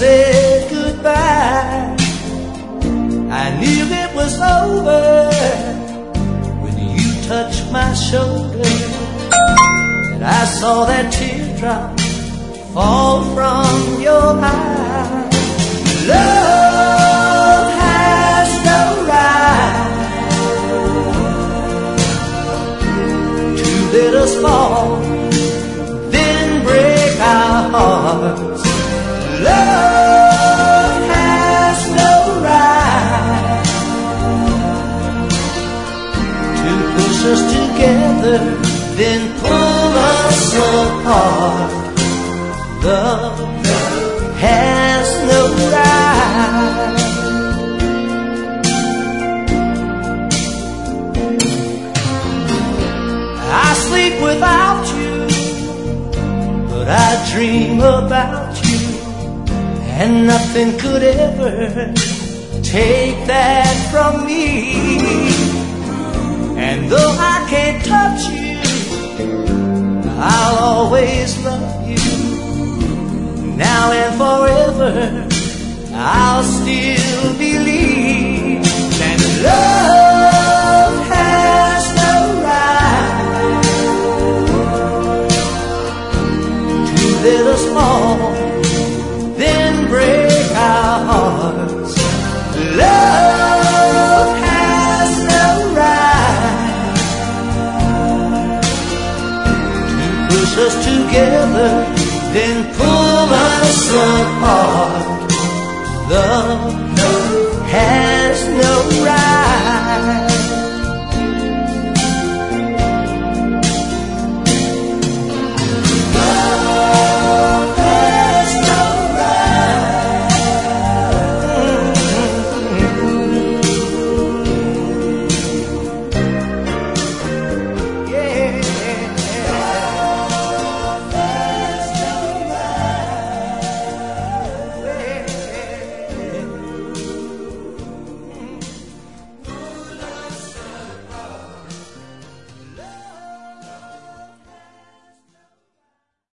said goodbye, I knew it was over when you touched my shoulder, and I saw that teardrop fall from your eye. Love has no right to let us fall, then break our hearts. Love has no right to push us together, then pull us apart. Love has no right. I sleep without you, but I dream about you, and nothing could ever take that from me. And though I can't touch you, I'll always love you. Now and forever, I'll still believe that love has no right to let us fall, then break our hearts. Love has no right to push us together, then pull us apart. Love